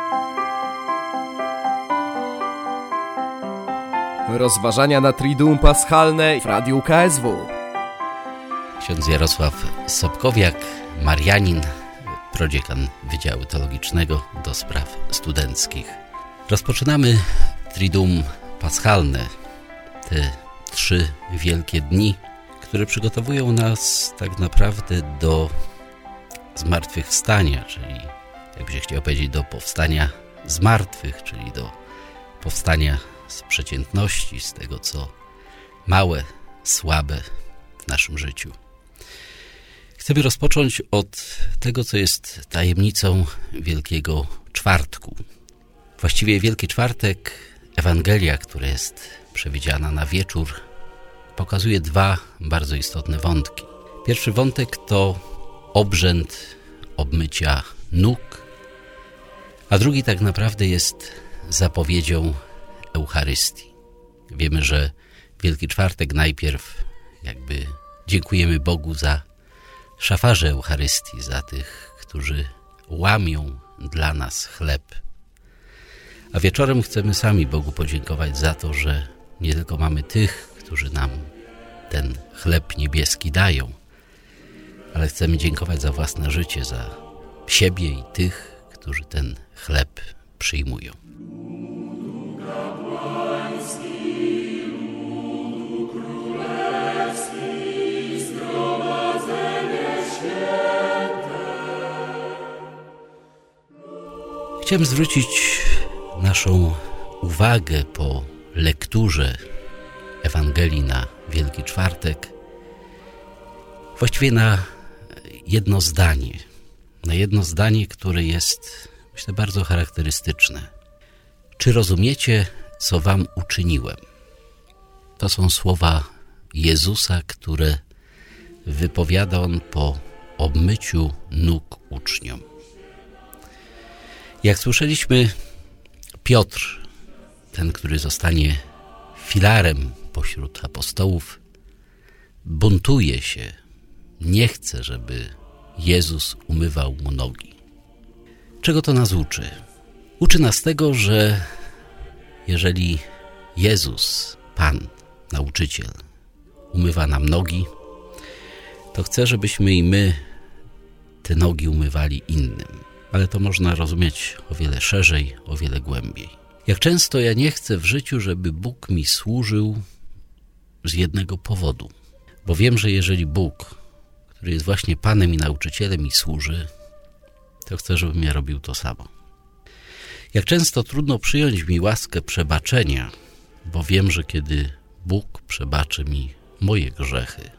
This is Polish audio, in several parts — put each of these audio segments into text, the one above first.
Rozważania na Triduum Paschalne w Radiu KSW. Ksiądz Jarosław Sobkowiak, marianin, prodziekan Wydziału Teologicznego do spraw studenckich. Rozpoczynamy Triduum Paschalne, te 3 wielkie dni, które przygotowują nas tak naprawdę do zmartwychwstania, czyli jakby się chciał powiedzieć do powstania z martwych, czyli do powstania z przeciętności, z tego co małe, słabe w naszym życiu. Chcemy rozpocząć od tego, co jest tajemnicą Wielkiego Czwartku. Właściwie Wielki Czwartek, Ewangelia, która jest przewidziana na wieczór, pokazuje 2 bardzo istotne wątki. Pierwszy wątek to obrzęd obmycia nóg, a drugi tak naprawdę jest zapowiedzią Eucharystii. Wiemy, że Wielki Czwartek najpierw jakby dziękujemy Bogu za szafarzy Eucharystii, za tych, którzy łamią dla nas chleb. A wieczorem chcemy sami Bogu podziękować za to, że nie tylko mamy tych, którzy nam ten chleb niebieski dają, ale chcemy dziękować za własne życie, za siebie i tych, którzy ten chleb przyjmują. Chciałem zwrócić naszą uwagę po lekturze Ewangelii na Wielki Czwartek właściwie na jedno zdanie, które jest, myślę, bardzo charakterystyczne. Czy rozumiecie, co wam uczyniłem? To są słowa Jezusa, które wypowiada On po obmyciu nóg uczniom. Jak słyszeliśmy, Piotr, ten, który zostanie filarem pośród apostołów, buntuje się, nie chce, żeby Jezus umywał mu nogi. Czego to nas uczy? Uczy nas tego, że jeżeli Jezus, Pan, nauczyciel, umywa nam nogi, to chce, żebyśmy i my te nogi umywali innym. Ale to można rozumieć o wiele szerzej, o wiele głębiej. Jak często ja nie chcę w życiu, żeby Bóg mi służył z jednego powodu. Bo wiem, że jeżeli Bóg, który jest właśnie Panem i nauczycielem, mi służy, to chcę, żebym ja robił to samo. Jak często trudno przyjąć mi łaskę przebaczenia, bo wiem, że kiedy Bóg przebaczy mi moje grzechy,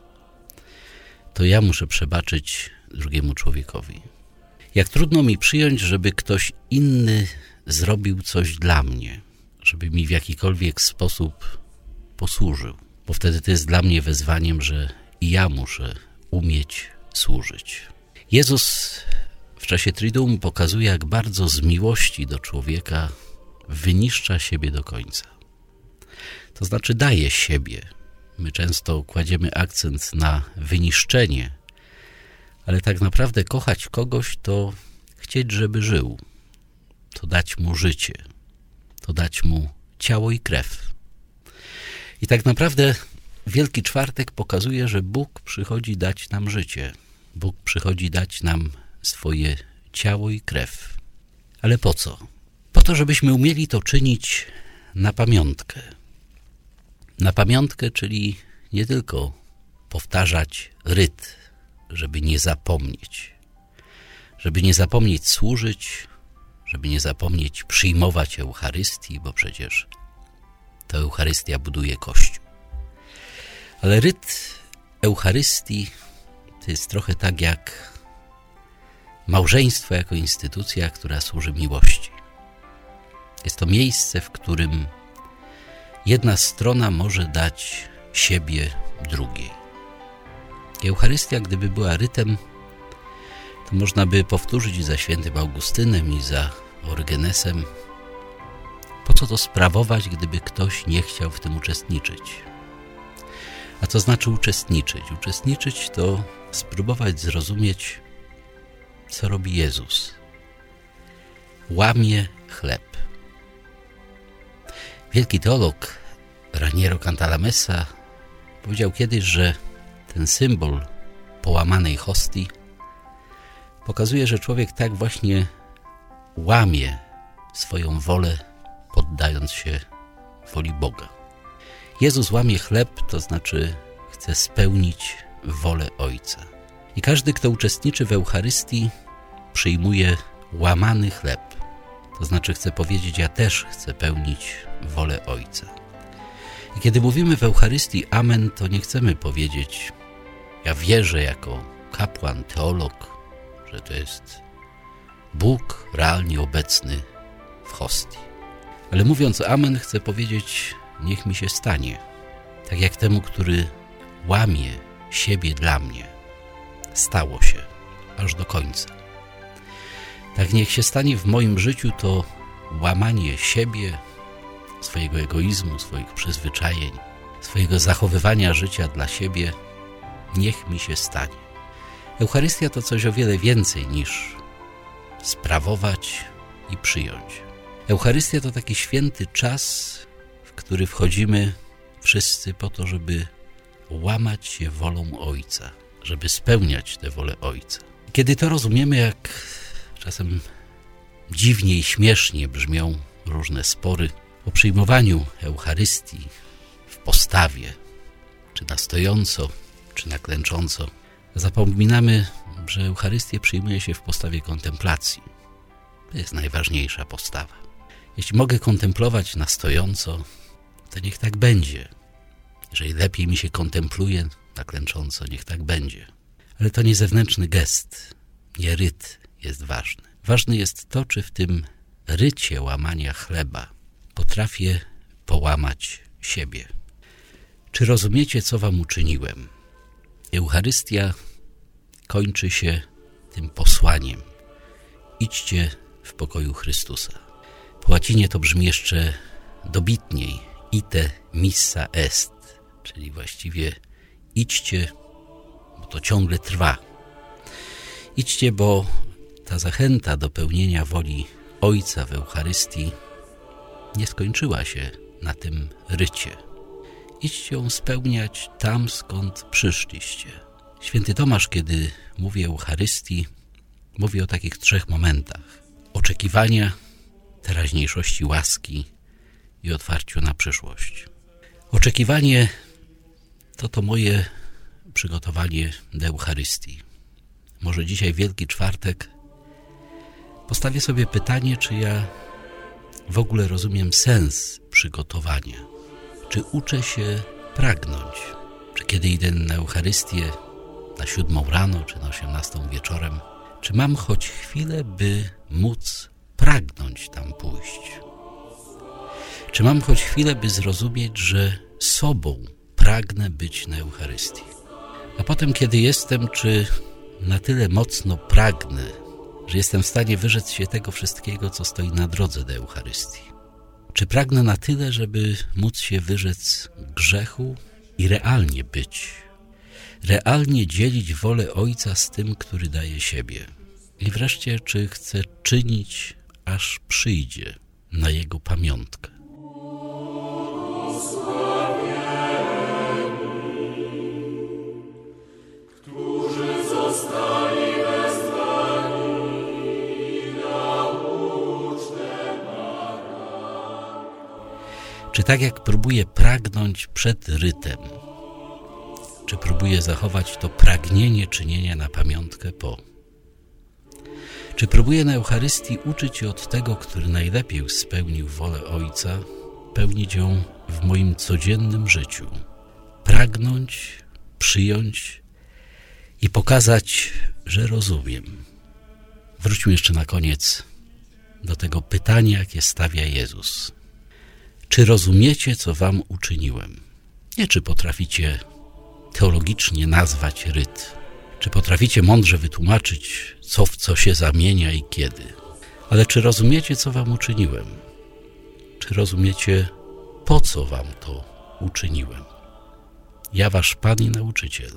to ja muszę przebaczyć drugiemu człowiekowi. Jak trudno mi przyjąć, żeby ktoś inny zrobił coś dla mnie, żeby mi w jakikolwiek sposób posłużył, bo wtedy to jest dla mnie wezwaniem, że i ja muszę umieć służyć. Jezus w czasie Triduum pokazuje, jak bardzo z miłości do człowieka wyniszcza siebie do końca. To znaczy daje siebie. My często kładziemy akcent na wyniszczenie, ale tak naprawdę kochać kogoś to chcieć, żeby żył. To dać mu życie. To dać mu ciało i krew. I tak naprawdę Wielki Czwartek pokazuje, że Bóg przychodzi dać nam życie. Bóg przychodzi dać nam swoje ciało i krew. Ale po co? Po to, żebyśmy umieli to czynić na pamiątkę. Na pamiątkę, czyli nie tylko powtarzać ryt, żeby nie zapomnieć. Żeby nie zapomnieć służyć, żeby nie zapomnieć przyjmować Eucharystii, bo przecież to Eucharystia buduje Kościół. Ale ryt Eucharystii to jest trochę tak jak małżeństwo jako instytucja, która służy miłości. Jest to miejsce, w którym jedna strona może dać siebie drugiej. Eucharystia, gdyby była rytem, to można by powtórzyć za świętym Augustynem i za Orygenesem. Po co to sprawować, gdyby ktoś nie chciał w tym uczestniczyć? A co znaczy uczestniczyć? Uczestniczyć to spróbować zrozumieć, co robi Jezus. Łamie chleb. Wielki teolog Raniero Cantalamessa powiedział kiedyś, że ten symbol połamanej hostii pokazuje, że człowiek tak właśnie łamie swoją wolę, poddając się woli Boga. Jezus łamie chleb, to znaczy chce spełnić wolę Ojca. I każdy, kto uczestniczy w Eucharystii, przyjmuje łamany chleb. To znaczy chce powiedzieć, ja też chcę pełnić wolę Ojca. I kiedy mówimy w Eucharystii Amen, to nie chcemy powiedzieć, ja wierzę jako kapłan, teolog, że to jest Bóg realnie obecny w hostii. Ale mówiąc Amen, chcę powiedzieć, niech mi się stanie. Tak jak temu, który łamie siebie dla mnie. Stało się, aż do końca. Tak niech się stanie w moim życiu to łamanie siebie, swojego egoizmu, swoich przyzwyczajeń, swojego zachowywania życia dla siebie, niech mi się stanie. Eucharystia to coś o wiele więcej niż sprawować i przyjąć. Eucharystia to taki święty czas, w który wchodzimy wszyscy po to, żeby łamać się wolą Ojca, żeby spełniać tę wolę Ojca. Kiedy to rozumiemy, jak czasem dziwnie i śmiesznie brzmią różne spory o przyjmowaniu Eucharystii w postawie, czy na stojąco, czy na klęcząco, zapominamy, że Eucharystię przyjmuje się w postawie kontemplacji. To jest najważniejsza postawa. Jeśli mogę kontemplować na stojąco, to niech tak będzie. Jeżeli lepiej mi się kontempluje na klęcząco, niech tak będzie. Ale to nie zewnętrzny gest, nie ryt jest ważny. Ważne jest to, czy w tym rycie łamania chleba potrafię połamać siebie. Czy rozumiecie, co wam uczyniłem? Eucharystia kończy się tym posłaniem. Idźcie w pokoju Chrystusa. Po łacinie to brzmi jeszcze dobitniej. Ite missa est, czyli właściwie idźcie, bo to ciągle trwa. Idźcie, bo ta zachęta do pełnienia woli Ojca w Eucharystii nie skończyła się na tym rycie. Idźcie ją spełniać tam, skąd przyszliście. Święty Tomasz, kiedy mówi o Eucharystii, mówi o takich 3 momentach. Oczekiwania, teraźniejszości łaski i otwarciu na przyszłość. Oczekiwanie to moje przygotowanie do Eucharystii. Może dzisiaj Wielki Czwartek postawię sobie pytanie, czy ja w ogóle rozumiem sens przygotowania. Czy uczę się pragnąć? Czy kiedy idę na Eucharystię na 7 rano, czy na 18 wieczorem, czy mam choć chwilę, by móc pragnąć tam pójść? Czy mam choć chwilę, by zrozumieć, że sobą pragnę być na Eucharystii? A potem, kiedy jestem, czy na tyle mocno pragnę, że jestem w stanie wyrzec się tego wszystkiego, co stoi na drodze do Eucharystii? Czy pragnę na tyle, żeby móc się wyrzec grzechu i realnie być? Realnie dzielić wolę Ojca z tym, który daje siebie? I wreszcie, czy chcę czynić, aż przyjdzie na Jego pamiątkę? Czy tak jak próbuję pragnąć przed rytem, czy próbuję zachować to pragnienie czynienia na pamiątkę po? Czy próbuję na Eucharystii uczyć się od tego, który najlepiej spełnił wolę Ojca, pełnić ją w moim codziennym życiu? Pragnąć, przyjąć i pokazać, że rozumiem. Wróćmy jeszcze na koniec do tego pytania, jakie stawia Jezus. Czy rozumiecie, co wam uczyniłem? Nie czy potraficie teologicznie nazwać ryt, czy potraficie mądrze wytłumaczyć, co w co się zamienia i kiedy, ale czy rozumiecie, co wam uczyniłem? Czy rozumiecie, po co wam to uczyniłem? Ja, wasz Pan i Nauczyciel.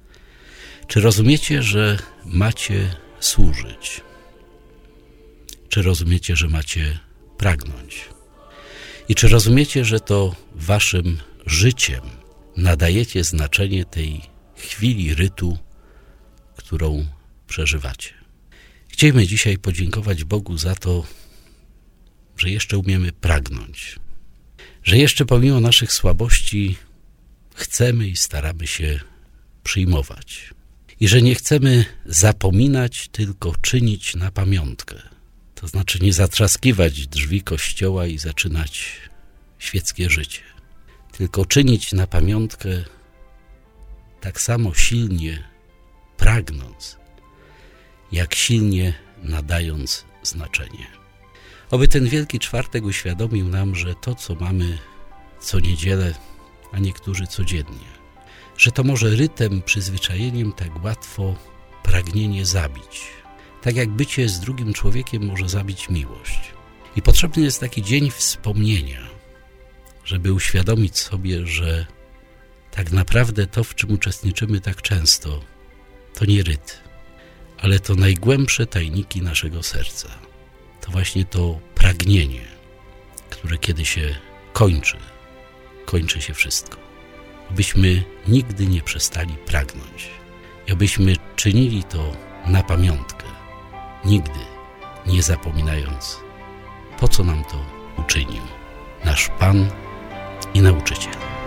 Czy rozumiecie, że macie służyć? czy rozumiecie, że macie pragnąć? I czy rozumiecie, że to waszym życiem nadajecie znaczenie tej chwili rytu, którą przeżywacie? Chcielibyśmy dzisiaj podziękować Bogu za to, że jeszcze umiemy pragnąć, że jeszcze pomimo naszych słabości chcemy i staramy się przyjmować i że nie chcemy zapominać, tylko czynić na pamiątkę. To znaczy nie zatrzaskiwać drzwi kościoła i zaczynać świeckie życie, tylko czynić na pamiątkę tak samo silnie pragnąc, jak silnie nadając znaczenie. Oby ten Wielki Czwartek uświadomił nam, że to, co mamy co niedzielę, a niektórzy codziennie, że to może rytem, przyzwyczajeniem tak łatwo pragnienie zabić. Tak jak bycie z drugim człowiekiem może zabić miłość. I potrzebny jest taki dzień wspomnienia, żeby uświadomić sobie, że tak naprawdę to, w czym uczestniczymy tak często, to nie ryt, ale to najgłębsze tajniki naszego serca. To właśnie to pragnienie, które kiedy się kończy się wszystko. Abyśmy nigdy nie przestali pragnąć i abyśmy czynili to na pamiątkę, nigdy nie zapominając, po co nam to uczynił nasz Pan i Nauczyciel.